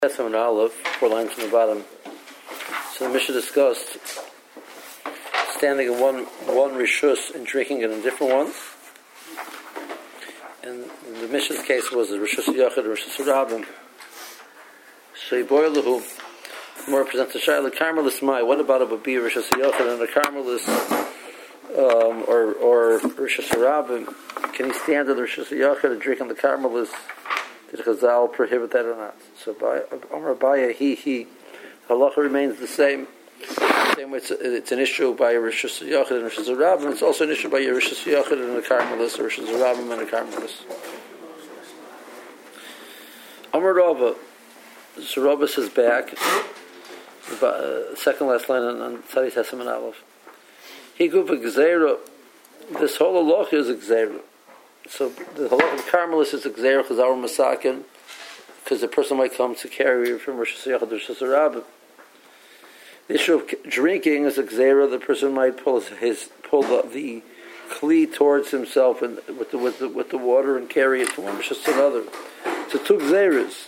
Tessim and Aleph, 4 lines from the bottom. So the Mishnah discussed standing in one rishus and drinking in a different one. And the Mishnah's case was the rishus yachid and rishus rabbim. So Yiboilahu more presents a shayla karmelis mai. What about a babi rishus yachid and a karmelis or rishus rabbim? Can he stand in the rishus yachid and drink in the karmelis? Did Chazal prohibit that or not? So by Amar Abaya, halacha remains the same. Same way it's an issue by Rishus Yachid and Rishus Rabbim. It's also an issue by Rishus Yachid and a Karmelis, or Rishus Rabbim and a Karmelis. Amar Rava, so Rava says back, second last line on Tzadi Tessim and Aleph. He gave a gzeira. This whole halacha is a gzeira. So the halach of Karmelis is a gzeira chazar masakin, because the person might come to carry from Rosh Hashanah to Rosh Hashanah. The issue of drinking is a gzeira. The person might pull the kli towards himself and with the water and carry it from one Rosh Hashanah. So two gzeiras.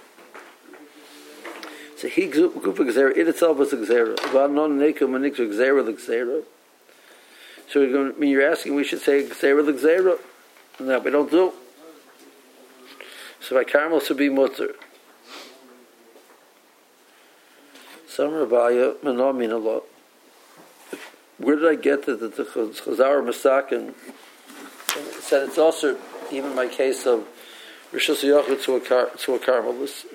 So he gufa gzeira. It itself is a gzeira. V'anon nekum manikzu gzeira l'gzeira. So when you're asking, we should say gzeira l'gzeira. No, we don't do. So by Karmelis to be mutter. Some Rabbiya Mano Minallah. Where did I get that the Chazar Masakin said it's also even in my case of Rishus Yachid to a Karmelis.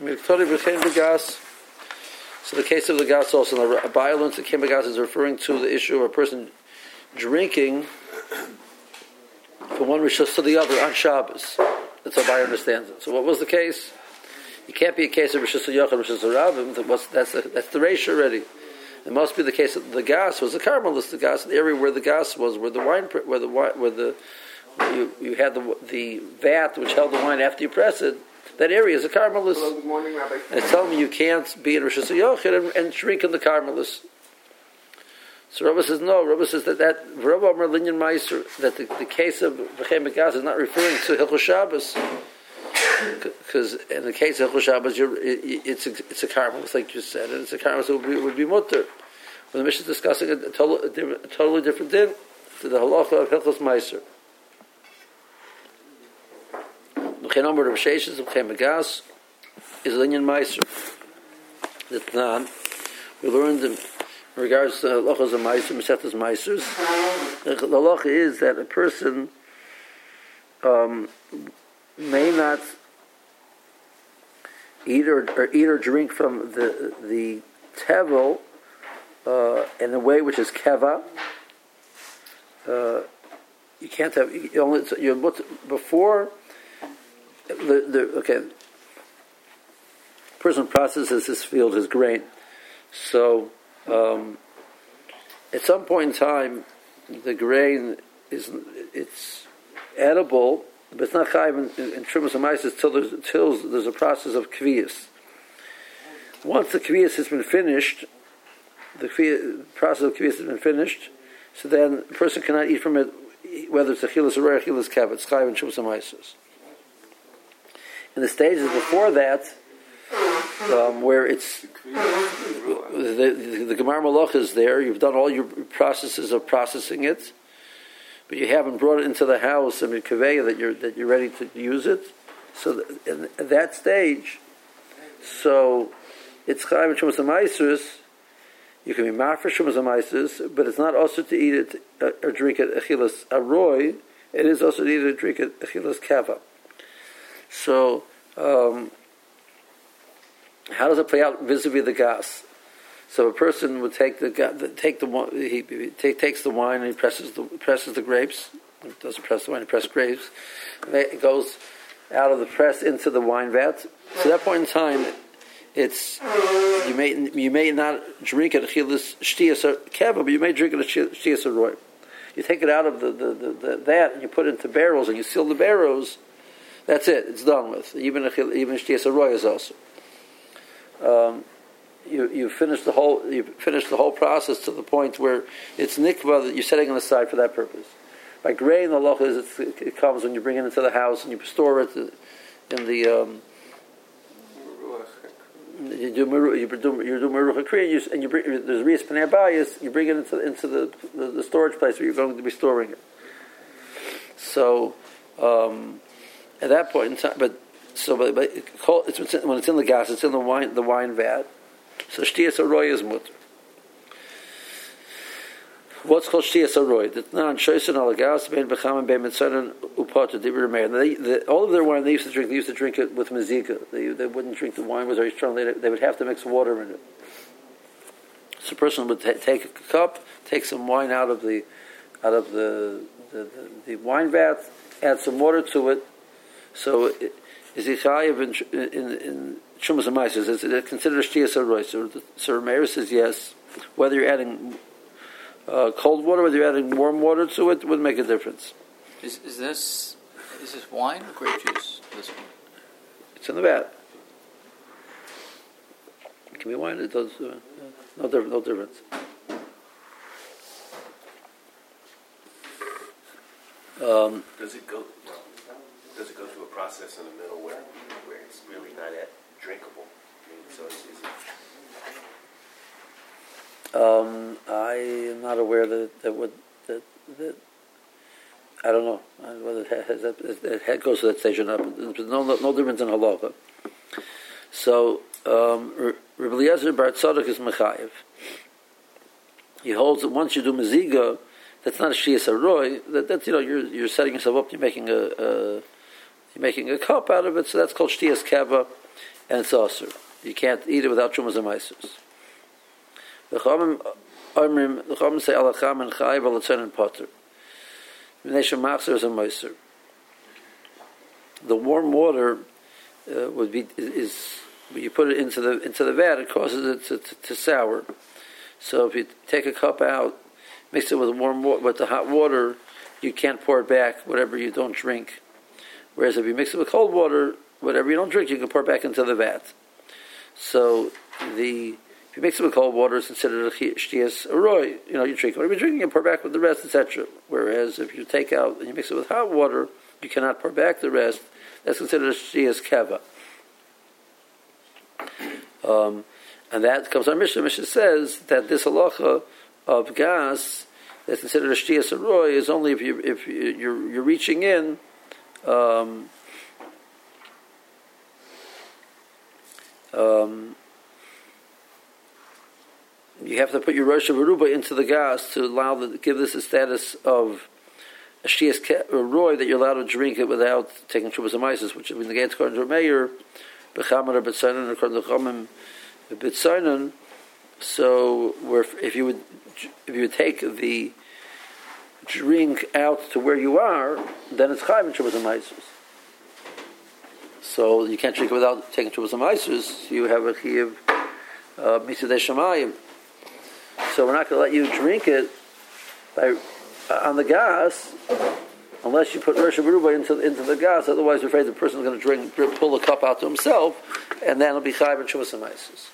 So the case of the gas also, the violence that came gas is referring to the issue of a person drinking from one Rishus to the other on Shabbos. That's how I understand it. So what was the case? It can't be a case of Rishus Yachid and Rishus Rabbim. That's the ratio already. It must be the case that the gas was the Karmelis, the gas, the area where the gas was, where you had the vat which held the wine after you press it. That area is a Karmelis. Hello, good morning, Rabbi. And it's telling me you can't be in Rishus Yachid and drink in the Karmelis. So Rabbi says no. Rabbi says that Rabbi Amar Linyan Meiser, that the case of V'chem Begas is not referring to Hilchos Shabbos, because in the case of Hilchos Shabbos, it's a Karmelis, like you said, and it's a Karmelis that would be mutter. When the Mishnah is discussing a totally different din to the halacha of Hilchos Meiser. V'chem Amar Rabbi Sheshes V'chem Begas is Linyan Meiser. The Tanan we learned in regards to halachas of meiser, mesetas meisers, the halacha is that a person may not eat or drink from the tevel in a way which is keva. You can't have before the person processes his field, his grain, so. At some point in time, the grain it's edible, but it's not chayiv in Trumas HaMaisos till there's a process of kviyas. Once the kviyas has been finished, the process of kviyas has been finished, so then the person cannot eat from it, whether it's achilas or achilas kav. It's chayiv in Trumas HaMaisos. In the stages before that, where it's the Gemar Malach is there, you've done all your processes of processing it, but you haven't brought it into the house and kaveya that you're ready to use it. So in that stage, so it's chayiv Shumas HaMaisos. You can be mafresh Shumas HaMaisos, but it's not also to eat it or drink it achilas aroy. It is also to eat it or drink it achilas kava. So. How does it play out vis-a-vis the gas? So a person would takes the wine and he presses the grapes. He doesn't press the wine; he presses grapes. It goes out of the press into the wine vat. So at that point in time, it's you may not drink it achilas shtiyas keva, but you may drink it shtiyas roy. You take it out of the vat and you put it into barrels and you seal the barrels. That's it; it's done with. Even shtiyas roy is also. You finish the whole process to the point where it's nikva that you're setting it aside for that purpose. By grain, the loch is it comes when you bring it into the house and you store it in the Merucha Kriya, and you bring there's Rias Panei Bayis, you bring it into the storage place where you're going to be storing it. So at that point in time, but when it's in the gas, it's in the wine vat. So Shtiyas Aroy is mutter. What's called Shtiyas Aroy? That non Shoyson Alagas Ben Becham Ben Mitzanan Upata Dibur Meir. All of their wine they used to drink it with mezika. They wouldn't drink the wine was very strong. They would have to mix water in it. So a person would take a cup, take some wine out of the wine vat, add some water to it. So is it chayav in Shumas Amaisus? Is it considered Shtiyas Aroy? So Meir says yes. Whether you're adding cold water, whether you're adding warm water to it, wouldn't make a difference. Is this wine or grape juice? This one? It's in the vat. It can be wine. It does no difference. Does it go through a process in the middle where it's really not drinkable? I mean, so is it? I am not aware that I don't know whether it goes to that stage or not. But there's no difference in halacha. So Rabbi Eliezer Bar Tzadok is mechayev. He holds that once you do meziga, that's not a Shtiyas Aroy. That's you're setting yourself up. You're making a cup out of it. So that's called Shtiyas Keva, and it's asur. You can't eat it without Shumas Amaisus. The Chachamim say alacham and chayiv alatzon and potter. V'nei machzer is a moiser. The warm water is when you put it into the vat, it causes it to sour. So if you take a cup out, mix it with the hot water, you can't pour it back. Whatever you don't drink. Whereas if you mix it with cold water, whatever you don't drink, you can pour back into the vat. So if you mix it with cold water, it's considered a Shtiyas Aroy. You drink whatever you're drinking and pour back with the rest, etc. Whereas if you take out and you mix it with hot water, you cannot pour back the rest. That's considered a Shtiyas Keva. And that comes on Mishnah. Mishnah says that this halacha of gas that's considered a Shtiyas Aroy is only if you're reaching in. You have to put your Rosh Haruba into the gas to give this a status of a Shtiyas Aroy that you're allowed to drink it without taking Shuvas Amaisus, which is negates according to Meir, B'chamer or B'tzainan, according to Chachamim, B'tzainan. So, if you would take the drink out to where you are, then it's Chayv in Shuvas Amaisus. So you can't drink it without taking Shuvas Amaisus. You have a Chiyuv Mitzvah Shamayim. So we're not going to let you drink it on the gas unless you put Rosh Haruba into the gas. Otherwise, we're afraid the person is going to pull the cup out to himself, and then it'll be Chayv and Shuvas Amaisus.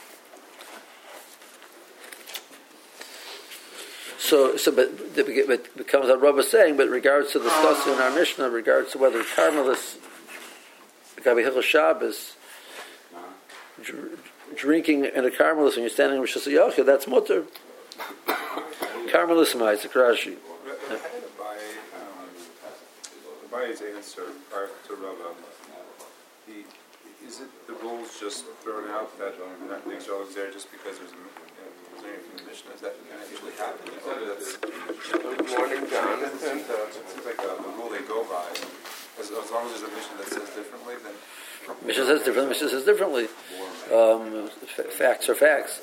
But it becomes what Rabbi is saying. But in regards to discussing in our Mishnah, in regards to whether Carmelis, Gabi Hilchos Shabbos, drinking in a Carmelis and you're standing in Rosh Hashanah, that's mutter. Carmelis Ma'aseh Rashi. Abaye's answer prior to Rava, is it the rules just thrown out that makes all there just because there's anything in the Mishnah? Is that usually happens? Good morning, Jonathan. It seems like the rule they go by. As long as there's a Mishnah that says differently, then Mishnah says differently. Facts are facts.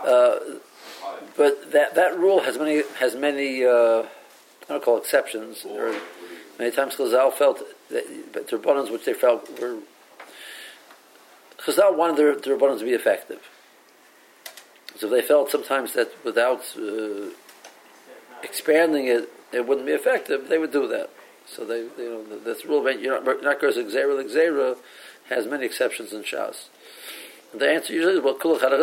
But that rule has many I don't call exceptions. Or many times Chazal felt that the Rabbanans which they felt were Chazal wanted the Rabbanans to be effective. So they felt sometimes that without expanding it, it wouldn't be effective. They would do that. So this rule you're not going to Gzeira has many exceptions in Shas. And the answer usually is, well,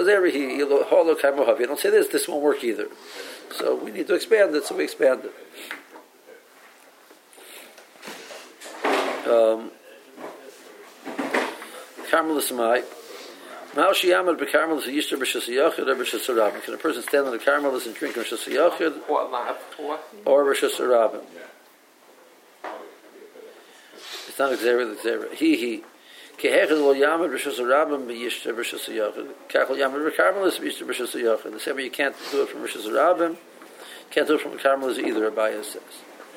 if you don't say this won't work either. So we need to expand it, so we expand it. Carmelis Mai. Ma'ashi Yamad b'Karmelis Yishter b'Shas Yachid or B'Shas Rabin. Can a person stand on the Karmelis and drink B'Shas Yachid or B'Shas Rabin? It's not Xera, the Xera. He. Kehechad lo Yamad b'Shas Rabin b'Yishter b'Shas Yachid. Kachol Yamad b'Karmelis b'Yishter b'Shas Yachid. The same way you can't do it from B'Shas Rabin, can't do it from the Karmelis either, Abaya says.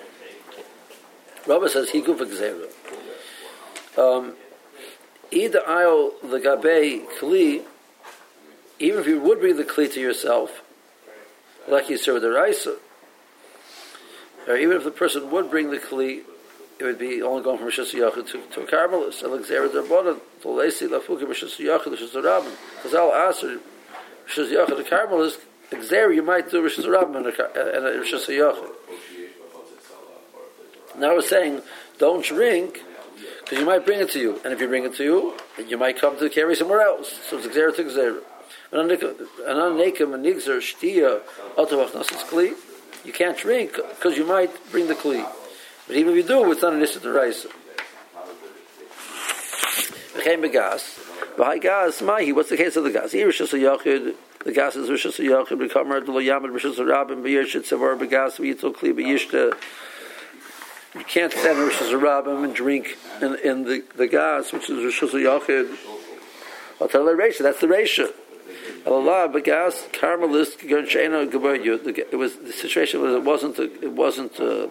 Rabbi says, he guf Xera. Either aisle the gabe kli, even if you would bring the kli to yourself, like you said with the raisa, or even if the person would bring the kli, it would be only going from Rishas Yachid to a Karmelis. Alexander Derbonan, to Lesi Lafuki Rishas Yachid, Rishas Rabin. Because I'll answer Rishas Yachid to Karmelis, Xer, you might do Rishas Rabin and a Rishas Yachid. Now we're saying, don't drink, because you might bring it to you. And if you bring it to you, you might come to carry somewhere else. So it's Xer to Xer. You can't drink because you might bring the kli. But even if you do, it's not an issue to rise. What's the case of the gas? The gas is Rishas Yachid, B'Kamar, D'lo Yamad, Rishas Rabin, B'Yirshit, Sevar, B'Gas, V'Yitzol Kli, B'Yishta. You can't stand Rishas Rabin and drink in the gas, which is Rishas Yachid. I'll tell the Reisha, that's the Reisha. Allah, B'Gas, Karmelis, Gernshena, Gabayyu. It was, the situation was, it wasn't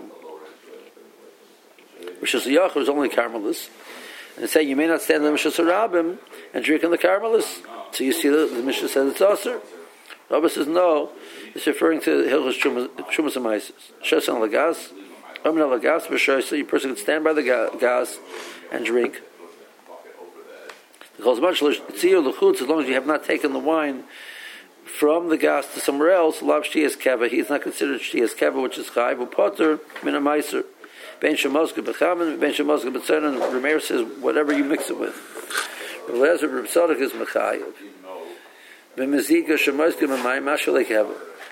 Rishas Yachid, was only Karmelis. And say you may not stand in the Rishas Rabim and drink in the Karmelis. So you see the Mishnah says it's Aser. Rabbi says no. It's referring to Hilchos Trumas and Maises. Shosan Lagas, Amina Lagas, B'Shosa. Your person can stand by the gas and drink. Because much tziyur l'chutz, as long as you have not taken the wine from the gas to somewhere else, lav shtiyas keva. He is not considered shtiyas keva, which is chayv u'poter min ha'maiser. Ben shemozga b'chamen, ben shemozga b'tzenon. Rameir says whatever you mix it with. Lezer b'psadik is mechayev. B'meziga shemozga b'mayim mashalei keva.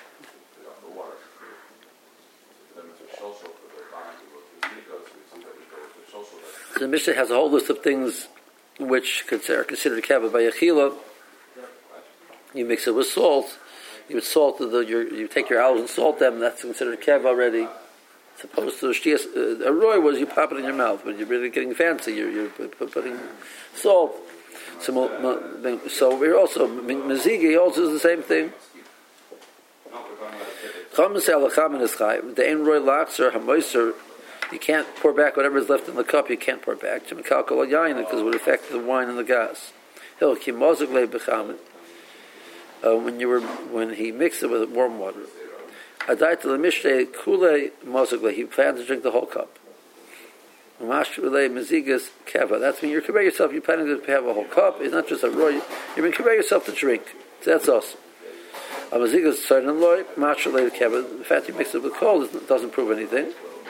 The Mishnah has a whole list of things which are considered keva by achila. You mix it with salt. You take your olives and salt them. That's considered keva already. As opposed to a roy was you pop it in your mouth, but you're really getting fancy. You're putting salt. So we're also mezigi also is the same thing. The ein roy laxer hamoiser. You can't pour back whatever is left in the cup. You can't pour back because it would affect the wine and the gas. When he mixed it with warm water, he planned to drink the whole cup. That's when you're comparing yourself. You're planning to have a whole cup. It's not just a roy. You're comparing yourself to drink. So that's awesome. The fact you mix it with cold doesn't prove anything.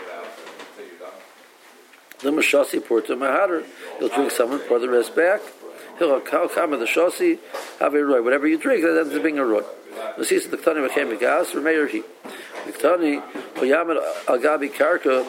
The mashasi pour to mahader. He'll drink some and pour the rest back. He'll come with the shasi, have a roy. Whatever you drink, that ends up being a roy. The season the ktani became a gas. Remeir he. The ktani koyamed agabi karka.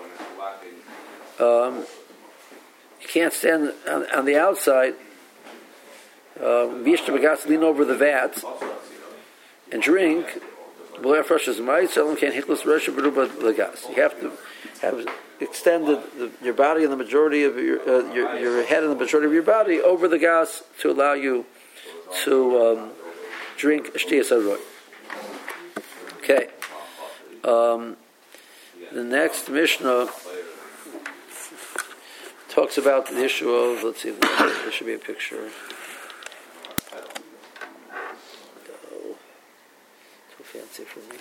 You can't stand on the outside. Bishta begas lean over the vat and drink. Boy freshas mice. Elam can't hiklas resha beruba the gas. You have to have extended your body and the majority of your head and the majority of your body over the gas to allow you to drink shtiyas haroy. Okay. The next Mishnah talks about the issue of, let's see, there should be a picture. Oh, too fancy for me.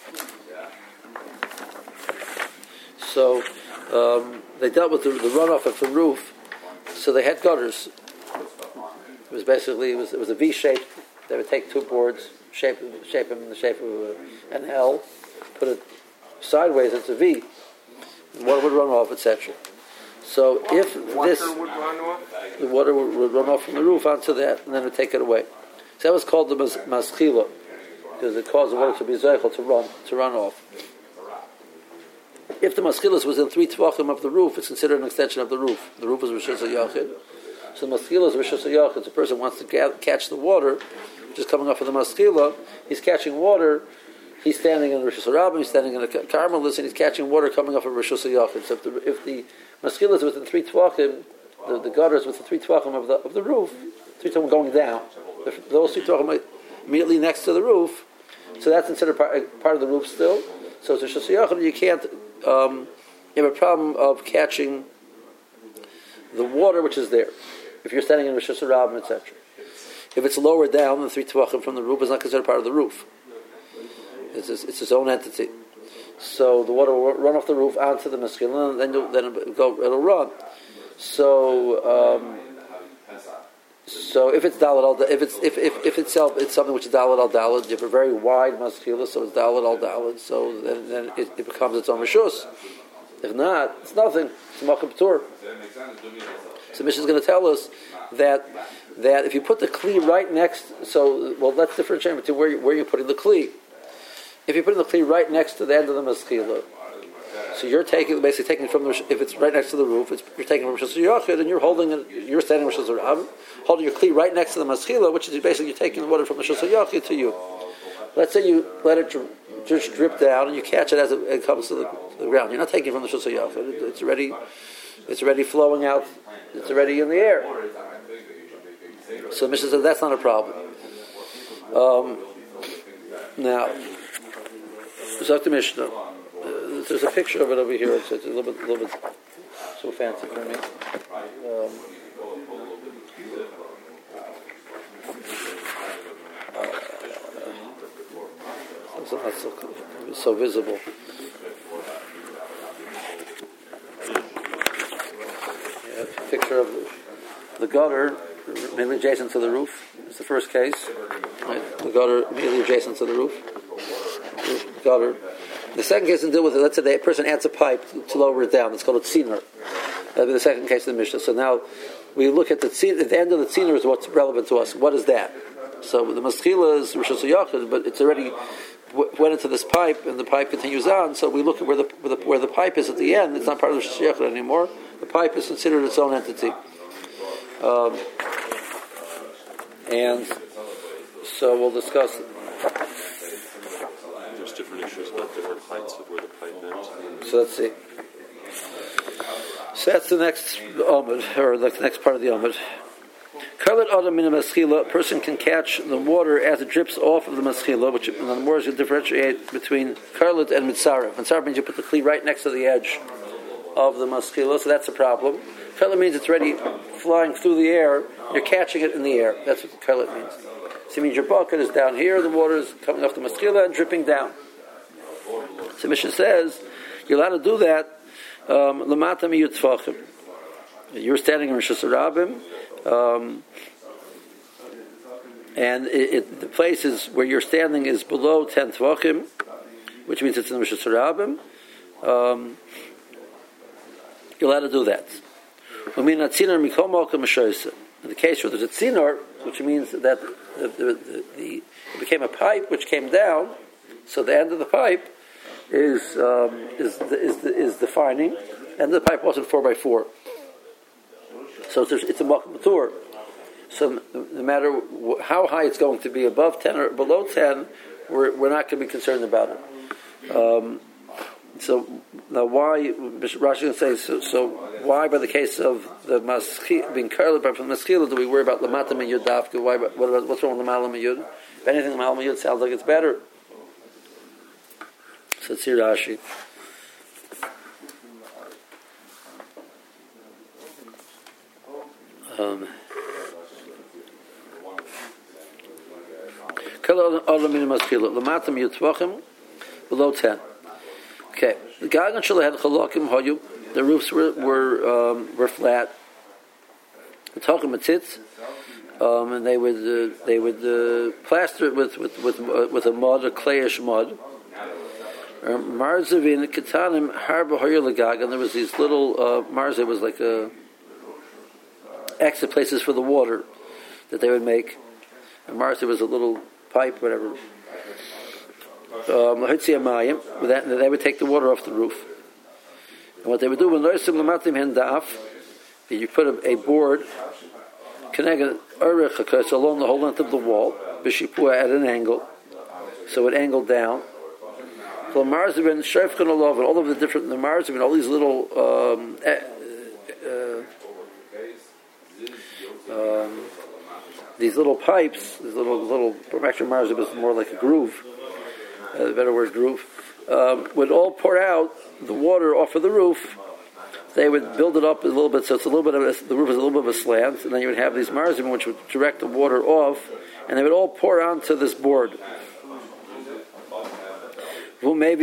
So they dealt with the runoff of the roof. So they had gutters. It was a V shape. They would take two boards, shape them in the shape of an L, put it sideways. It's a V. And water would run off, etc. So if the water would run off from the roof onto that, and then it would take it away. So that was called the maschila, because it caused the water to be zeichel to run off. If the maskilas was in 3 tvachim of the roof, it's considered an extension of the roof. The roof is Rishas Yachid. So the maskila is rishus hayachid. The person wants to catch the water, just coming off of the maskila. He's catching water. He's standing in Rishus Harabim, he's standing in a Carmelis, and he's catching water coming off of Rishus Hayachid. So if the maskila is within 3 tvachim, the gutter is within 3 tvachim of the roof, 3 tvachim going down. If those 3 tvachim are immediately next to the roof, so that's considered part of the roof still. So it's Rishus Hayachid, you can't, you have a problem of catching the water which is there. If you're standing in Rishus Harabim, etc. If it's lower down than 3 tvachim from the roof, it's not considered part of the roof. It's its own entity. So the water will run off the roof onto the maskila, and then it'll run. So if it's dalet al if itself it's something which is dalet al dalet, you have a very wide maskila, so it's dalet al dalet. So then it becomes its own rishus. If not, it's nothing. It's makom p'tur. So Mishnah is going to tell us that if you put the kli right next, let's differentiate between where you're putting the kli. If you're putting the kli right next to the end of the maskila, so you're basically taking from if it's right next to the roof, you're taking from Rishus Hayachid, and you're holding it. You're standing Rishus Harabim, holding your kli right next to the maskila, which is basically you're taking the water from the Rishus Hayachid to you. Let's say you let it just drip down, and you catch it as it comes to the ground. You're not taking it from the Rishus Hayachid. It's already flowing out. It's already in the air. So Mishnah says that's not a problem. Now. Zok the Mishnah. There's a picture of it over here. It's a little bit so fancy for me. It's not so visible. Yeah, a picture of the gutter immediately adjacent to the roof. It's the first case. Right? The gutter immediately adjacent to the roof. Gutter. The second case can deal with it. Let's say the person adds a pipe to lower it down. It's called a tziner. That'll be the second case of the Mishnah. So now we look at at the end of the tziner is what's relevant to us. What is that? So the maskila is Rishus Hayachid, but it's already went into this pipe, and the pipe continues on. So we look at where the pipe is at the end. It's not part of Rishus Hayachid anymore. The pipe is considered its own entity. And so we'll discuss. There's different issues about different heights of where the pipe ends. So let's see. So that's the next omid, or the next part of the omid. Karlet adam min maskila. A person can catch the water as it drips off of the maskila, which in other words you differentiate between karlet and mitzaref. Mitzaref means you put the kli right next to the edge of the maskila, so that's a problem. Karlet means it's already flying through the air. You're catching it in the air. That's what karlet means. So it means your bucket is down here, the water is coming off the maskila and dripping down. So Mishnah says, you're allowed to do that, lamata miyut tvachim. You're standing in Rishus Harabim, and the place is where you're standing is below 10 tvachim, which means it's in Rishus Harabim. You're allowed to do that. In the case where there's a tzinor, which means that it became a pipe which came down, so the end of the pipe is defining, and the pipe wasn't 4x4. So it's a makom p'tur. So no matter how high it's going to be, above 10 or below 10, we're not going to be concerned about it. So now, why Rashi is going to say so? Why, by the case of the being karlet from the maskila, do we worry about lamata miyud dafka? What's wrong with lamala miyud? If anything, lamala miyud sounds like it's better. So let's see Rashi. Karlet adam min maskila lamata miyud tvachim below 10. Okay, the gagan shula had chalakim hayu. The roofs were flat. The talking matzitz, and they would plaster it with a mud, a clayish mud. Marzavin ketanim harba hayu legag, and there was these little marzav was like a exit places for the water that they would make. And marzav was a little pipe, whatever. With that, they would take the water off the roof. And what they would do when you put a board Connected Urich along the whole length of the wall, Bishipua at an angle, so it angled down. So Marzibin, Shefkan Olov, and all of the different the Marzibin, all these little these little pipes, these little actually Marzibin is more like a groove, the better word groove, would all pour out the water off of the roof. They would build it up a little bit, so it's a little bit of the roof is a little bit of a slant, and then you would have these marzim which would direct the water off, and they would all pour onto this board. So this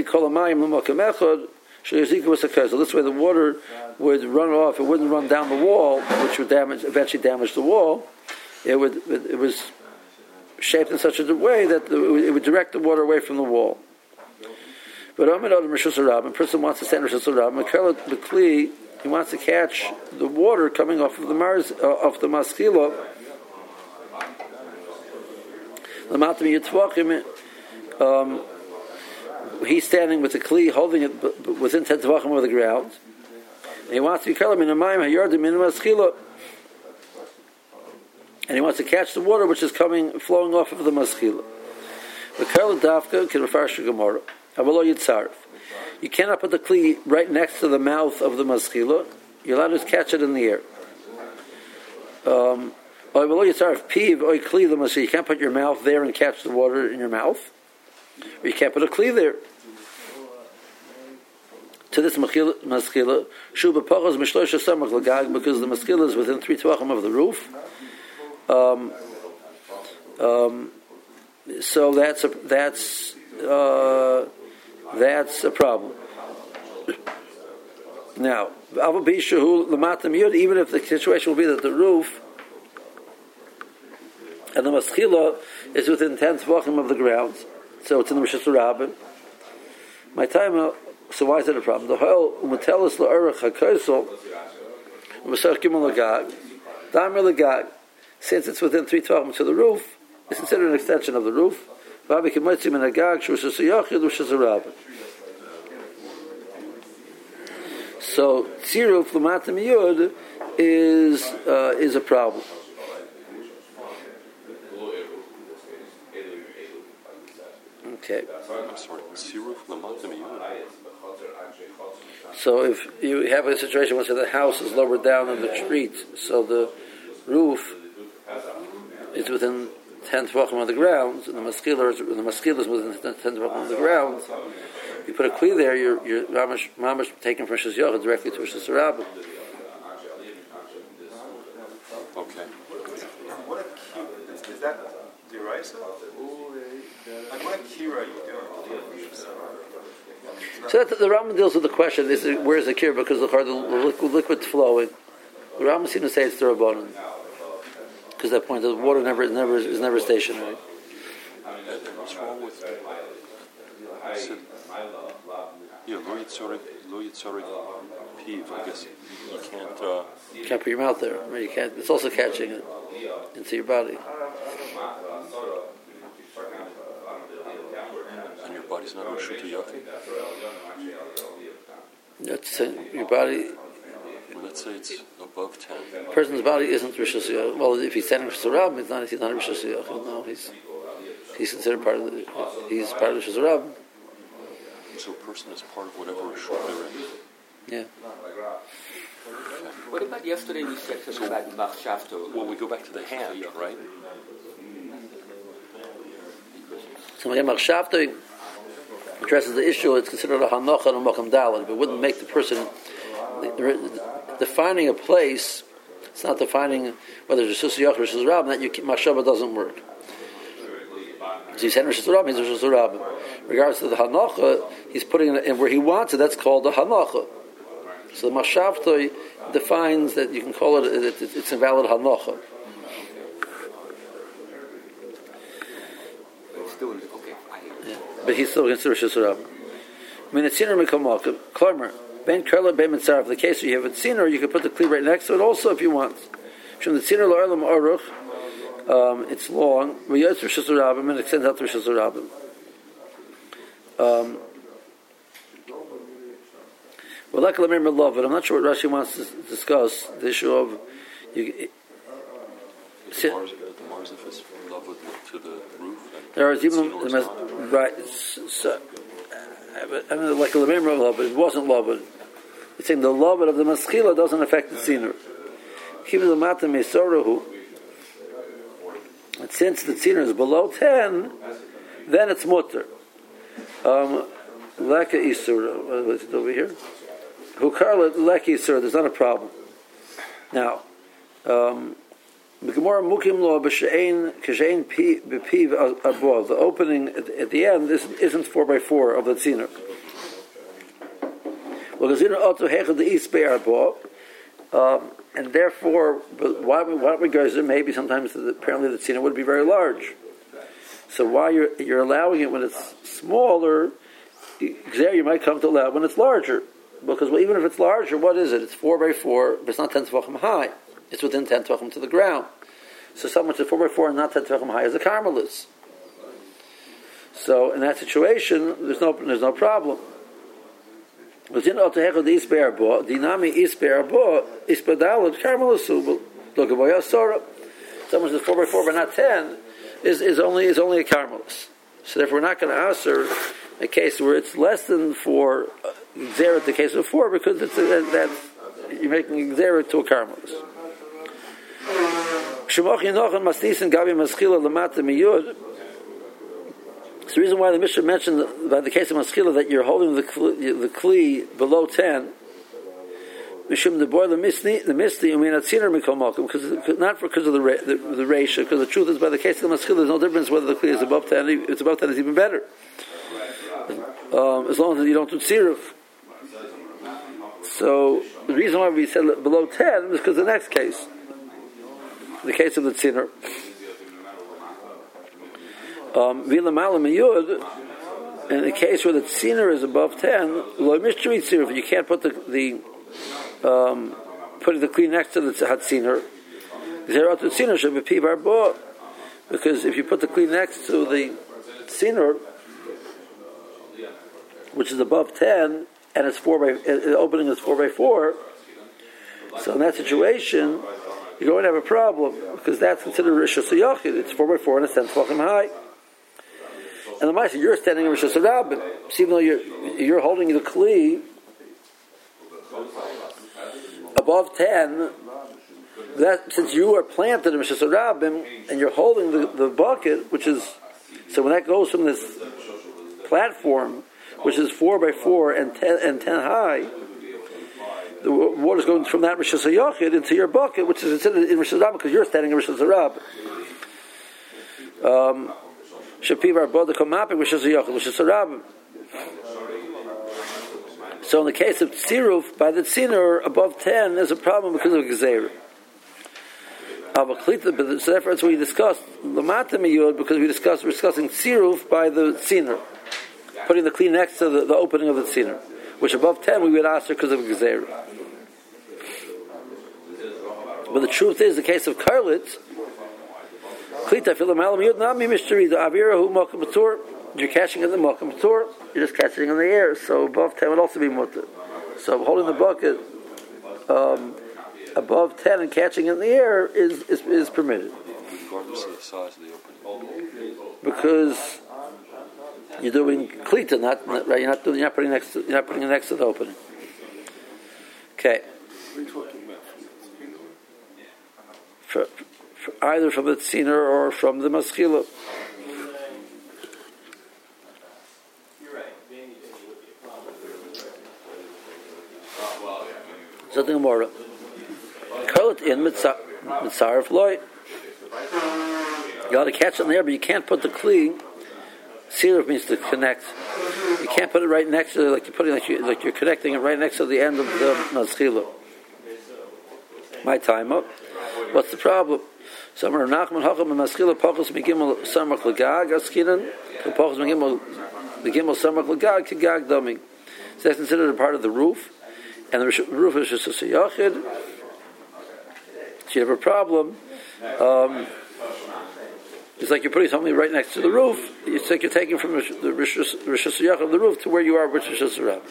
way the water would run off; it wouldn't run down the wall, which would eventually damage the wall. It was shaped in such a way that it would direct the water away from the wall. But a person wants to stand in Rishus Harabim. He wants to catch the water coming off of the maskila. He's standing with the kli, holding it within 10 tvachim of the ground. And he wants to be kalam in a mayim hayardim in maskila. And he wants to catch the water which is flowing off of the maskila. The kalam dafka can refer to Gemara. You cannot put the kli right next to the mouth of the maskila. You're allowed to catch it in the air. You can't put your mouth there and catch the water in your mouth. Or you can't put a kli there. To this maskila, because the maskila is within 3 tvachim of the roof. So that's a problem. Now, even if the situation will be that the roof and the maskila is within 10 tvachim of the ground, so it's in the Rishus Harabim. My time. So why is that a problem? The whole umetelis la'arach hakosel u'masachkim l'gag damer l'gag. Since it's within 3 tvachim to the roof, it's considered an extension of the roof. V'avi k'motzim in hagag sh'Rishus Yachid u'Rishus Harabim. So tziruf l'matam yud is a problem. Okay. I'm sorry. So if you have a situation where the house is lower down in the street, so the roof is within 10 tvachim of the ground, and the maskila is within 10 tvachim of the ground, you put a kli there, you're mamash taken from Rishus Yachid directly to Rishus Harabim. Okay. Is that deraisa? Like what kira are you doing? So the Rambam deals with the question: where is the kira? Because the liquid's flowing. The Rambam seems to say it's the Rabbanan, because that point the water is never stationary. What's wrong with lo yitzorek piv? I guess you can't put your mouth there. Right? You can't. It's also catching it into your body. And your body's not Rishut Yachid. Your body. Let's say it's above 10. A person's body isn't Rishus Yachid. Well, if he's standing Rishus Harabim, he's not Rishus Yachid. No, he's considered part of he's part of Rishus Harabim. So a person is part of whatever Rishut they're in. Yeah. What about yesterday we said something about machshavto? Well, we go back to the hand, right? So again, machshavto addresses the issue. It's considered a hanocha and a makam daled, but it wouldn't make the person defining a place. It's not defining whether it's Rishus Yachid or Rishus Harabim. That machshava doesn't work. So he's saying Rishus Harabim, he's Rishus Harabim. Regards to the hanocha, he's putting it in where he wants it. That's called the hanocha. So the machshavto defines that you can call it. It's a valid hanocha. But he's still considered Rishus Harabim. I mean, it's sinner mekamalkim. Klarmer ben kerla ben mitzaref. The case where you have a sinner, you can put the kli right next to it also if you want. From the sinner la'olam aruch, it's long. We use Rishus Harabim and extends out to Rishus Harabim. Well, like Lamir Love, but I'm not sure what Rashi wants to discuss the issue of See, The Mars, if it's level to the roof, then there is even ceiling is not. right. So, I mean, like a lemimra of love, it wasn't love. It's saying the love of the maschila doesn't affect the tziner. Even the mata mesorahu. And since the tziner is below 10, then it's mutter. Leka isura. What's it over here? Hukar leka isura. There's not a problem. Now, the Gemara mukim lo b'she'ein kashe'ein b'piv above. The opening at the end isn't 4x4 of the tziner. And therefore, why don't we go there? Maybe sometimes apparently the tzina would be very large. So why you're allowing it when it's smaller, there you might come to allow it when it's larger. Because even if it's larger, what is it? It's 4x4, but it's not 10 tefachim high. It's within 10 tefachim to the ground. So someone says 4x4 and not 10 tefachim high is a carmelis. So in that situation, there's no problem. Someone says 4x4 but not 10 is only a carmelis. So therefore we're not going to answer a case where it's less than 4 xerit the case of 4 because it's you're making xerit to a carmelis. It's the reason why the Mishnah mentioned by the case of Maschila that you're holding the kli below 10. Mishum the boy the misni uminatziner mikol malkum because of the ratio, because the truth is by the case of Maschila there's no difference whether the kli is above 10. If it's above 10 it's even better. As long as you don't do tziruf. So the reason why we said below 10 is because of the next case, the case of the tziner. In the case where the tziner is above 10, you can't put the putting the kli next to the tziner. Because if you put the kli next to the tziner, which is above 10, and it's the opening is 4x4, so in that situation, you're going to have a problem because that's considered rishus yachid. It's 4x4 and it's 10 tefachim high. And the Maisa, you're standing in Rishus Rabbim. So even though you're holding the kli above 10, that since you are planted in Rishus Rabbim and you're holding the bucket, which is so when that goes from this platform, which is 4x4 and 10 high, the water is going from that Rishus Yachid into your bucket, which is considered in Rishus Rabbim because you're standing in Rishus Rabbim. Shapivar Boda Komapik, which is a Yochel, which is a Rabbim. So in the case of Tziruf, by the Tziner, above 10 is a problem because of Gezer. So therefore that's what we discussed, Lamata Miyud, because we're discussing Tziruf by the Tziner, putting the kli next to the opening of the Tziner, which above 10 we would answer because of Gezer. But the truth is, the case of Karlitz, you're catching in the Malkam Matur, you're just catching in the air, so above 10 would also be mutter. So holding the bucket above 10 and catching in the air is permitted. Regardless of the size of the opening. Because you're doing klita, not right. You're not putting it next to the opening. Okay. For either from the tziner or from the maschila. Something more. Curl it in mitzaref loy. You got to catch it in there, but you can't put the kli. Siruf means to connect. You can't put it right next to like you're connecting it right next to the end of the maschila. My time up. What's the problem? Some are Nachman Hacham and Maschila Pachos Megimel Samach Lagag Askinan, Pachos Megimel Samach Lagag Kigag Dummy. So that's considered a part of the roof, and the roof is just a Yachid. So you have a problem. It's like you're putting something right next to the roof. It's like you're taking from the Rishus Yachid of the roof to where you are, which is just around.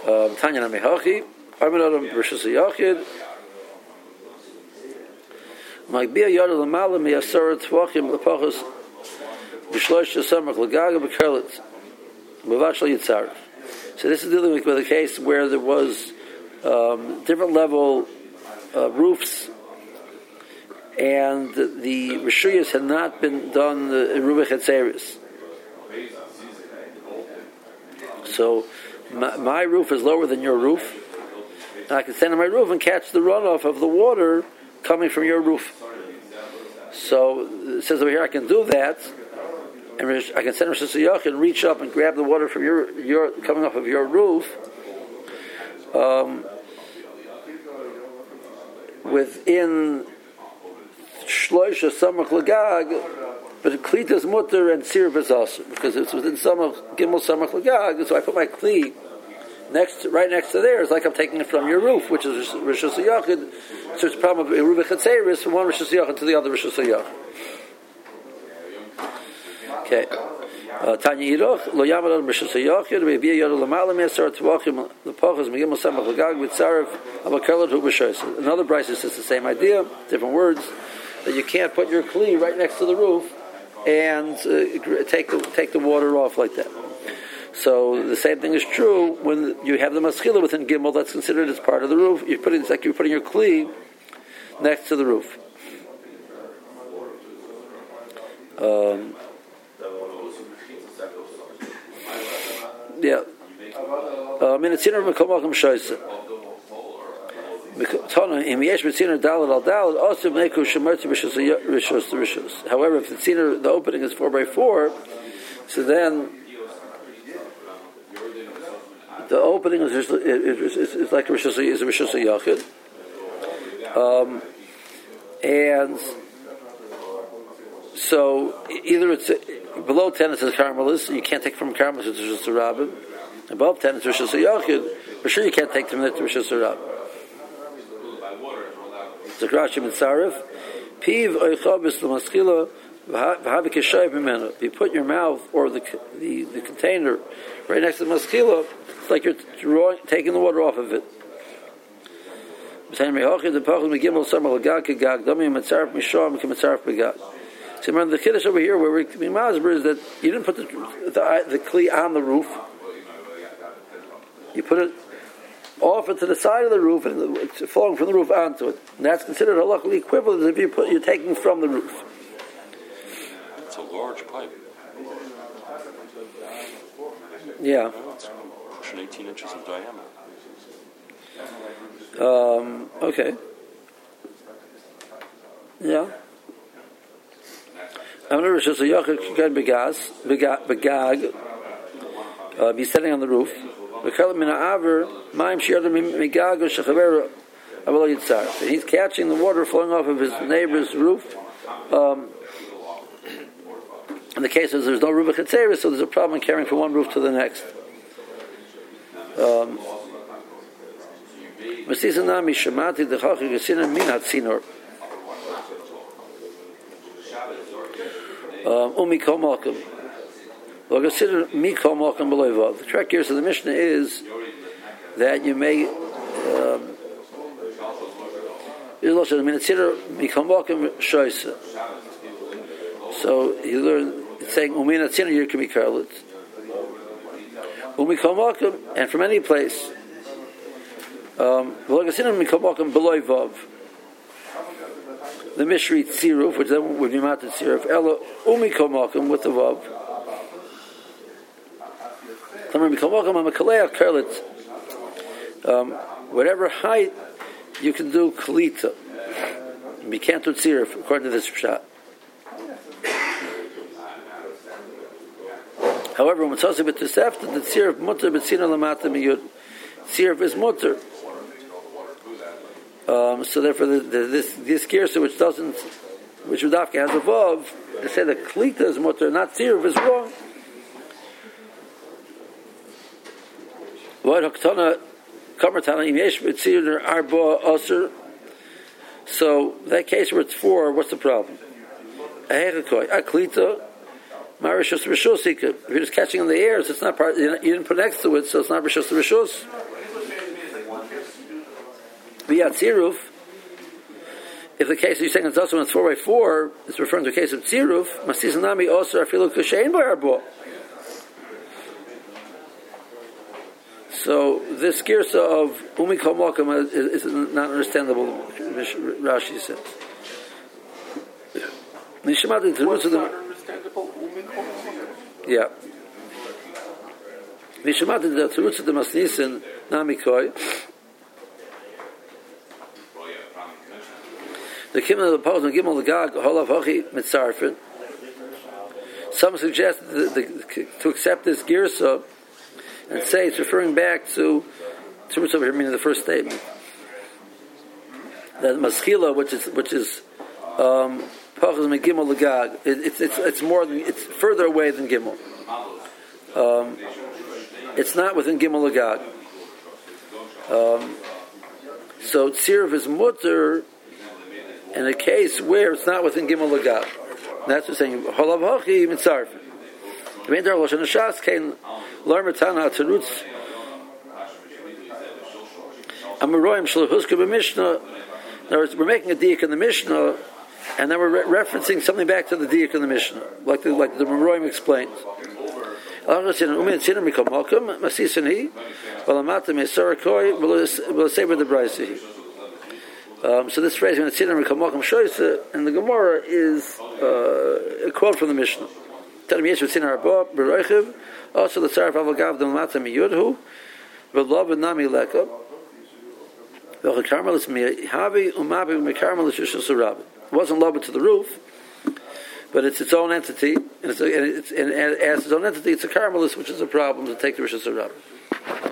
Tanya Namehachi, Armin Adam Rishus Yachid. Magbia Yada Lamala Miyasara Tvachim Lepachos Bishlosh Samach Lagaga Bekerlit Mavashal Yitzarif. So this is dealing with a case where there was different level roofs, and the Rishuyas had not been done in Rubei Chetzeris. So my roof is lower than your roof. I can stand on my roof and catch the runoff of the water coming from your roof. So it says over here I can do that, and I can send Rosh Hashanah and reach up and grab the water from your coming off of your roof within Shloisha Samach Lagag, but the Kli is mutter and Sirv is also, because it's within Gimel Samach Lagag, so I put my Kli right next to there. It's like I'm taking it from your roof, which is Rosh Hashanah. So it's a problem of Rubei Chetzeris from one Rosh Hashanah to the other Rosh Hashanah. Okay. Tanya Yiroch lo Yamad Rosh Hashanah Rebbe Yod Lamala Me'asar Tvachim Lepachos Megimel Samach Lagag Vitzarif Avakarlat Hu B'Shois. Another Bryce says the same idea, different words, that you can't put your Kli right next to the roof and take the water off like that. So the same thing is true when you have the maschila within Gimel. That's considered as part of the roof. It's like you're putting your Kli next to the roof. Yeah. Minatziner Mekomakim Shoyse. However, if the tziner, the opening is 4x4, so then the opening is like a Rishus Yachid, and so either it's below 10 it says Carmelis, you can't take from Carmelis to Rishus Rabbin. Above 10 it's Rishus Yachid, for sure you can't take from there to Rishus Rabbin. Zakrashim and Sarif, Piv Oichabis Lamaskila, Vahabikashayv Mimena. If you put your mouth or the container right next to the maskila, it's like you're taking the water off of it. So remember the Kiddush over here where we're being masber is that you didn't put the Kli on the roof. You put it off into the side of the roof and it's flowing from the roof onto it. And that's considered halakhically equivalent as if you're taking from the roof. It's a large pipe. Yeah. It's pushing 18 inches in diameter. Okay. Yeah. I'm going to be sitting on the roof. And he's catching the water flowing off of his neighbor's roof. In the case of there's no Rubei Chetzeris, so there's a problem in carrying from one roof to the next. The correct case of the Mishnah is that you may so you learn it's saying you can be karlit and from any place the Mishri Tziruf, which then would be Matat Tziruf, Ella Umikomakim with the Vav. Whatever height you can do Kalita. You can't do Tziruf, according to this Pshat. However, when Tzosik b'Tosefta, the Tziruf mutter b'Tzina l'mata miyud. Tziruf is mutter. So therefore, this Gersa, which Udafka has a Vav, to say that Klita is mutter, not Tziruf, is wrong. So that case where it's 4, what's the problem? If you're just catching in the air, so it's not part. You didn't put next to it, so it's not rishus rishus. if the case you're saying it's also in 4x4, it's referring to a case of tziruf, Masisanami also afilu kashein b'arbo. So this girsa of umi kol mokum is not understandable. Rashi says. Nishmat the roots of the yeah. Nishmat the roots of the masnisin namikoi. The Kimon of the Pose and Gimel Gag Holav Hochi Mitzarfin. Some suggest to accept this girsa and say it's referring back to what's over here, meaning the first statement. That Maschila, which is Pachas and Gimel Gag, it's more than, it's further away than Gimel. It's not within Gimel Gag. So Tziruf is mutter in a case where it's not within Gimel Gag. That's what saying Holav Hochi Mitzarfin. The main Lashon Hashas came Lar Matana Terutz Amaroyim Shalhuska b'Mishnah. In other words, we're making a diak in the Mishnah, and then we're referencing something back to the diak in the Mishnah, like the Amaroyim explains. So this phrase in the Gemara is a quote from the Mishnah. Also the Tzaref Avagav Del Mata Miyudhu V'Lov Nami Leka V'Chakarmelis Mihavi Umabi Mekarmelis Yishusarabi. It wasn't love to the roof, but it's its own entity, and as its own entity, it's a Carmelis, which is a problem to take the Rishus Rabbi.